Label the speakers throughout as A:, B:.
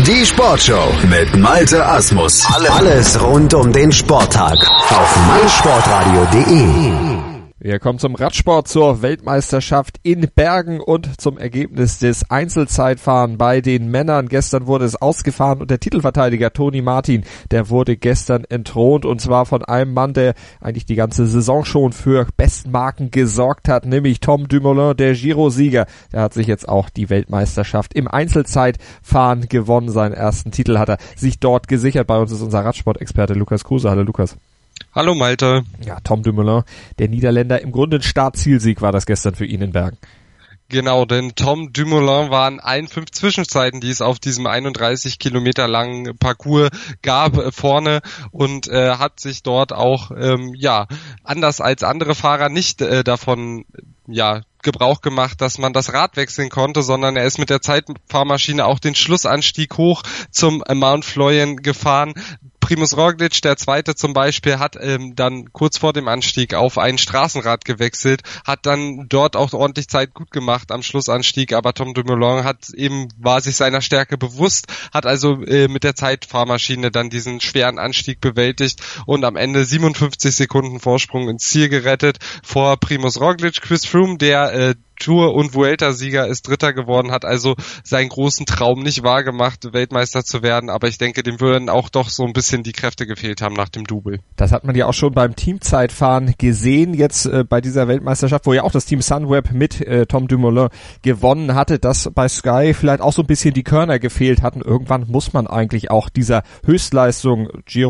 A: Die Sportshow mit Malte Asmus. Alles rund um den Sporttag auf meinsportradio.de.
B: Wir kommen zum Radsport, zur Weltmeisterschaft in Bergen und zum Ergebnis des Einzelzeitfahren bei den Männern. Gestern wurde es ausgefahren und der Titelverteidiger Toni Martin, der wurde gestern entthront, und zwar von einem Mann, der eigentlich die ganze Saison schon für Bestmarken gesorgt hat, nämlich Tom Dumoulin, der Giro-Sieger. Der hat sich jetzt auch die Weltmeisterschaft im Einzelzeitfahren gewonnen. Seinen ersten Titel hat er sich dort gesichert. Bei uns ist unser Radsport-Experte Lukas Kruse. Hallo Lukas.
C: Hallo Malte.
B: Ja, Tom Dumoulin, der Niederländer, im Grunde ein Start-Zielsieg war das gestern für ihn in Bergen.
C: Genau, denn Tom Dumoulin war in allen 5 Zwischenzeiten, die es auf diesem 31 Kilometer langen Parcours gab, vorne und hat sich dort auch, anders als andere Fahrer nicht davon, Gebrauch gemacht, dass man das Rad wechseln konnte, sondern er ist mit der Zeitfahrmaschine auch den Schlussanstieg hoch zum Mount Florian gefahren. Primož Roglič, der Zweite zum Beispiel, hat dann kurz vor dem Anstieg auf ein Straßenrad gewechselt, hat dann dort auch ordentlich Zeit gut gemacht am Schlussanstieg, aber Tom Dumoulin war sich seiner Stärke bewusst, hat also mit der Zeitfahrmaschine dann diesen schweren Anstieg bewältigt und am Ende 57 Sekunden Vorsprung ins Ziel gerettet vor Primož Roglič. Chris Froome, der Tour- und Vuelta-Sieger, ist Dritter geworden, hat also seinen großen Traum nicht wahrgemacht, Weltmeister zu werden, aber ich denke, dem würden auch doch so ein bisschen die Kräfte gefehlt haben nach dem Double.
B: Das hat man ja auch schon beim Teamzeitfahren gesehen, jetzt bei dieser Weltmeisterschaft, wo ja auch das Team Sunweb mit Tom Dumoulin gewonnen hatte, dass bei Sky vielleicht auch so ein bisschen die Körner gefehlt hatten. Irgendwann muss man eigentlich auch dieser Höchstleistung,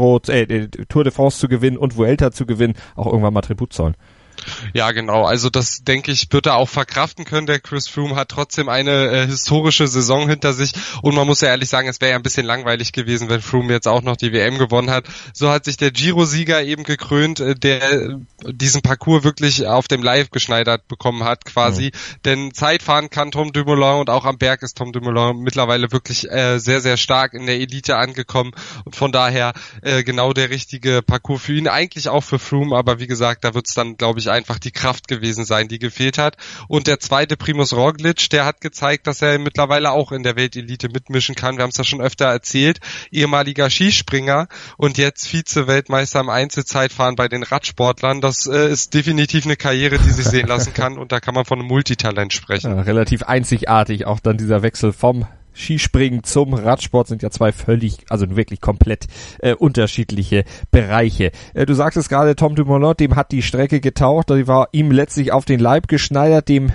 B: Tour de France zu gewinnen und Vuelta zu gewinnen, auch irgendwann mal Tribut zollen.
C: Ja, genau. Also das, denke ich, wird er auch verkraften können. Der Chris Froome hat trotzdem eine historische Saison hinter sich. Und man muss ja ehrlich sagen, es wäre ja ein bisschen langweilig gewesen, wenn Froome jetzt auch noch die WM gewonnen hat. So hat sich der Giro-Sieger eben gekrönt, der diesen Parcours wirklich auf dem Live geschneidert bekommen hat, quasi. Denn Zeitfahren kann Tom Dumoulin und auch am Berg ist Tom Dumoulin mittlerweile wirklich sehr, sehr stark in der Elite angekommen. Und von daher genau der richtige Parcours für ihn. Eigentlich auch für Froome, aber wie gesagt, da wird es dann, glaube ich, einfach die Kraft gewesen sein, die gefehlt hat. Und der Zweite, Primož Roglič, der hat gezeigt, dass er mittlerweile auch in der Weltelite mitmischen kann. Wir haben es ja schon öfter erzählt. Ehemaliger Skispringer und jetzt Vize-Weltmeister im Einzelzeitfahren bei den Radsportlern. Das ist definitiv eine Karriere, die sich sehen lassen kann, und da kann man von einem Multitalent sprechen.
B: Ja, relativ einzigartig auch dann dieser Wechsel vom Skispringen zum Radsport, sind ja zwei wirklich komplett unterschiedliche Bereiche. Du sagtest gerade, Tom Dumoulin, dem hat die Strecke getaucht, die war ihm letztlich auf den Leib geschneidert, dem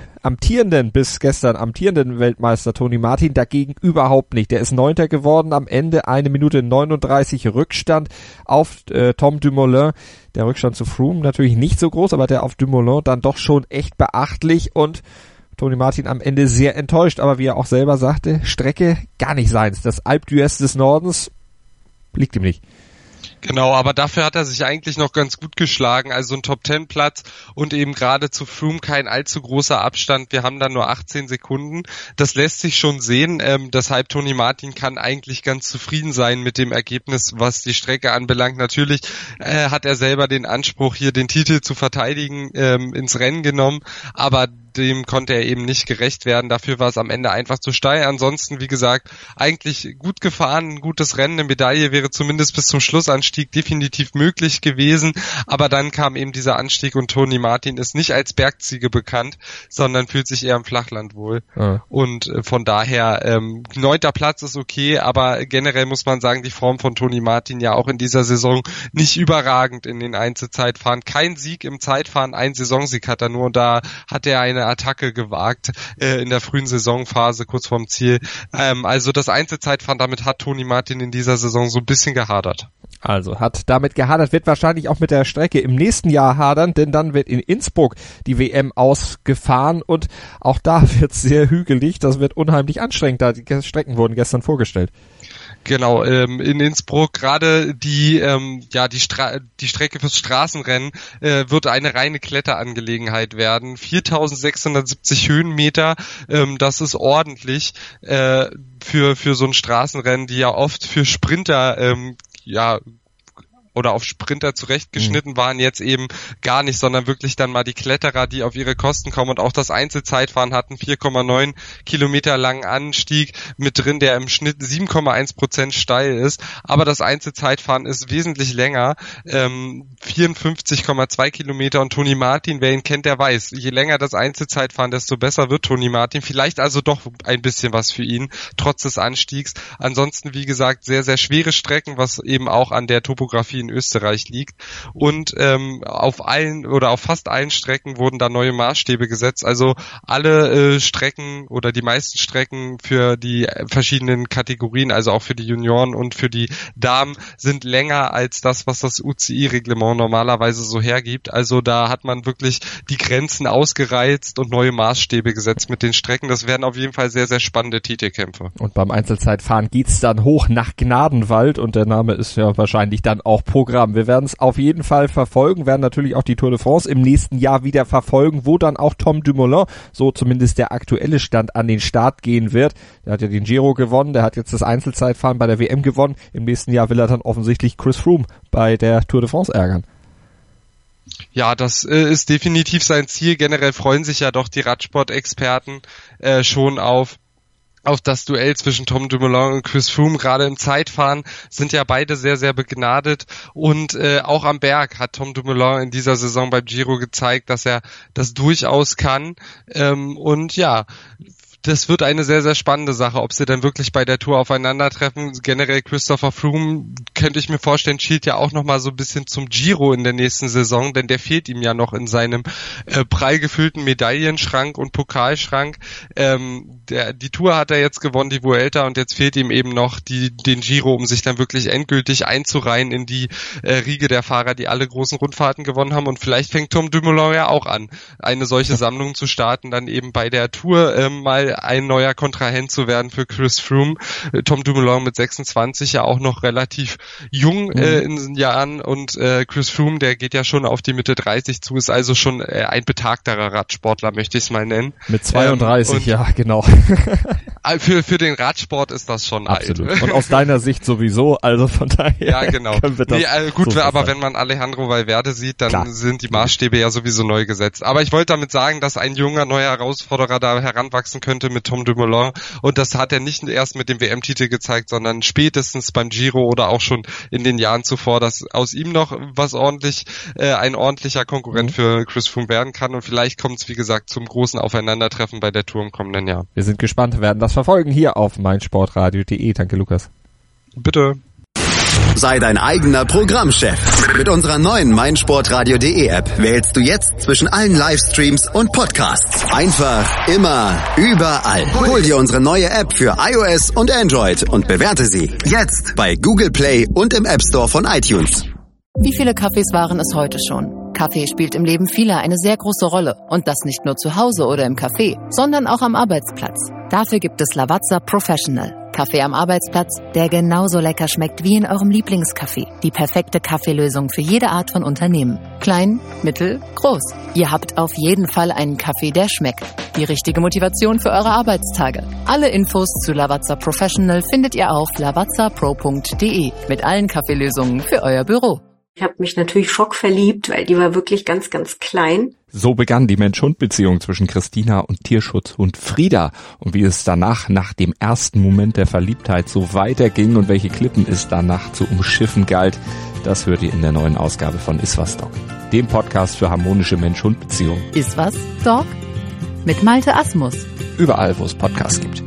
B: bis gestern amtierenden Weltmeister Toni Martin dagegen überhaupt nicht. Der ist 9. geworden, am Ende 1 Minute 39 Rückstand auf Tom Dumoulin. Der Rückstand zu Froome natürlich nicht so groß, aber der auf Dumoulin dann doch schon echt beachtlich, und Toni Martin am Ende sehr enttäuscht, aber wie er auch selber sagte, Strecke gar nicht seins. Das Alpe d'Huez des Nordens liegt ihm nicht.
C: Genau, aber dafür hat er sich eigentlich noch ganz gut geschlagen, also ein Top-10-Platz und eben gerade zu Froome kein allzu großer Abstand. Wir haben da nur 18 Sekunden. Das lässt sich schon sehen, deshalb Toni Martin kann eigentlich ganz zufrieden sein mit dem Ergebnis, was die Strecke anbelangt. Natürlich hat er selber den Anspruch, hier den Titel zu verteidigen, ins Rennen genommen, aber dem konnte er eben nicht gerecht werden. Dafür war es am Ende einfach zu steil. Ansonsten, wie gesagt, eigentlich gut gefahren, ein gutes Rennen. Eine Medaille wäre zumindest bis zum Schlussanstieg definitiv möglich gewesen. Aber dann kam eben dieser Anstieg und Toni Martin ist nicht als Bergziege bekannt, sondern fühlt sich eher im Flachland wohl. Ja. Und von daher, 9. Platz ist okay, aber generell muss man sagen, die Form von Toni Martin ja auch in dieser Saison nicht überragend in den Einzelzeitfahren. Kein Sieg im Zeitfahren, ein Saisonsieg hat er nur, und da hat er eine Attacke gewagt in der frühen Saisonphase kurz vorm Ziel. Also das Einzelzeitfahren, damit hat Toni Martin in dieser Saison so ein bisschen gehadert.
B: Also hat damit gehadert, wird wahrscheinlich auch mit der Strecke im nächsten Jahr hadern, denn dann wird in Innsbruck die WM ausgefahren und auch da wird es sehr hügelig. Das wird unheimlich anstrengend, da die Strecken wurden gestern vorgestellt.
C: Genau, in Innsbruck gerade die Strecke fürs Straßenrennen wird eine reine Kletterangelegenheit werden. 4.670 Höhenmeter, das ist ordentlich für so ein Straßenrennen, die ja oft für Sprinter oder auf Sprinter zurechtgeschnitten waren, jetzt eben gar nicht, sondern wirklich dann mal die Kletterer, die auf ihre Kosten kommen, und auch das Einzelzeitfahren hatten 4,9 Kilometer langen Anstieg mit drin, der im Schnitt 7,1% steil ist, aber das Einzelzeitfahren ist wesentlich länger, 54,2 Kilometer, und Toni Martin, wer ihn kennt, der weiß, je länger das Einzelzeitfahren, desto besser wird Toni Martin, vielleicht also doch ein bisschen was für ihn, trotz des Anstiegs. Ansonsten, wie gesagt, sehr, sehr schwere Strecken, was eben auch an der Topografie in Österreich liegt, und auf fast allen Strecken wurden da neue Maßstäbe gesetzt, also alle Strecken oder die meisten Strecken für die verschiedenen Kategorien, also auch für die Junioren und für die Damen, sind länger als das, was das UCI-Reglement normalerweise so hergibt. Also da hat man wirklich die Grenzen ausgereizt und neue Maßstäbe gesetzt mit den Strecken. Das werden auf jeden Fall sehr, sehr spannende Titelkämpfe.
B: Und beim Einzelzeitfahren geht's dann hoch nach Gnadenwald, und der Name ist ja wahrscheinlich dann auch Programm. Wir werden es auf jeden Fall verfolgen, werden natürlich auch die Tour de France im nächsten Jahr wieder verfolgen, wo dann auch Tom Dumoulin, so zumindest der aktuelle Stand, an den Start gehen wird. Der hat ja den Giro gewonnen, der hat jetzt das Einzelzeitfahren bei der WM gewonnen. Im nächsten Jahr will er dann offensichtlich Chris Froome bei der Tour de France ärgern.
C: Ja, das ist definitiv sein Ziel. Generell freuen sich ja doch die Radsport-Experten schon auf das Duell zwischen Tom Dumoulin und Chris Froome. Gerade im Zeitfahren sind ja beide sehr, sehr begnadet, und auch am Berg hat Tom Dumoulin in dieser Saison beim Giro gezeigt, dass er das durchaus kann, und ja, das wird eine sehr, sehr spannende Sache, ob sie dann wirklich bei der Tour aufeinandertreffen. Generell Christopher Froome, könnte ich mir vorstellen, schielt ja auch nochmal so ein bisschen zum Giro in der nächsten Saison, denn der fehlt ihm ja noch in seinem prall gefüllten Medaillenschrank und Pokalschrank. Die Tour hat er jetzt gewonnen, die Vuelta, und jetzt fehlt ihm eben noch den Giro, um sich dann wirklich endgültig einzureihen in die Riege der Fahrer, die alle großen Rundfahrten gewonnen haben. Und vielleicht fängt Tom Dumoulin ja auch an, eine solche Sammlung zu starten, dann eben bei der Tour mal ein neuer Kontrahent zu werden für Chris Froome. Tom Dumoulin mit 26 ja auch noch relativ jung in den Jahren, und Chris Froome, der geht ja schon auf die Mitte 30 zu, ist also schon ein betagterer Radsportler, möchte ich es mal nennen.
B: Mit 32, ja, genau.
C: Für den Radsport ist das schon
B: absolut
C: alt.
B: Und aus deiner Sicht sowieso, also von daher.
C: Ja, genau. Gut, so aber wenn man Alejandro Valverde sieht, dann klar, sind die Maßstäbe ja sowieso neu gesetzt. Aber ich wollte damit sagen, dass ein junger, neuer Herausforderer da heranwachsen könnte mit Tom Dumoulin, und das hat er nicht erst mit dem WM-Titel gezeigt, sondern spätestens beim Giro oder auch schon in den Jahren zuvor, dass aus ihm noch ein ordentlicher Konkurrent für Chris Froome werden kann, und vielleicht kommt es, wie gesagt, zum großen Aufeinandertreffen bei der Tour im kommenden Jahr.
B: Wir sind gespannt, werden das verfolgen hier auf meinsportradio.de. Danke, Lukas.
C: Bitte.
A: Sei dein eigener Programmchef. Mit unserer neuen meinsportradio.de App wählst du jetzt zwischen allen Livestreams und Podcasts. Einfach, immer, überall. Hol dir unsere neue App für iOS und Android und bewerte sie jetzt bei Google Play und im App Store von iTunes.
D: Wie viele Kaffees waren es heute schon? Kaffee spielt im Leben vieler eine sehr große Rolle. Und das nicht nur zu Hause oder im Café, sondern auch am Arbeitsplatz. Dafür gibt es Lavazza Professional. Kaffee am Arbeitsplatz, der genauso lecker schmeckt wie in eurem Lieblingscafé. Die perfekte Kaffeelösung für jede Art von Unternehmen. Klein, mittel, groß. Ihr habt auf jeden Fall einen Kaffee, der schmeckt. Die richtige Motivation für eure Arbeitstage. Alle Infos zu Lavazza Professional findet ihr auf lavazzapro.de mit allen Kaffeelösungen für euer Büro.
E: Ich habe mich natürlich schockverliebt, weil die war wirklich ganz, ganz klein.
F: So begann die Mensch-Hund-Beziehung zwischen Christina und Tierschutzhund Frieda. Und wie es danach, nach dem ersten Moment der Verliebtheit, so weiterging und welche Klippen es danach zu umschiffen galt, das hört ihr in der neuen Ausgabe von Iswas Dog, dem Podcast für harmonische Mensch-Hund-Beziehungen.
D: Iswas Dog? Mit Malte Asmus.
F: Überall, wo es Podcasts gibt.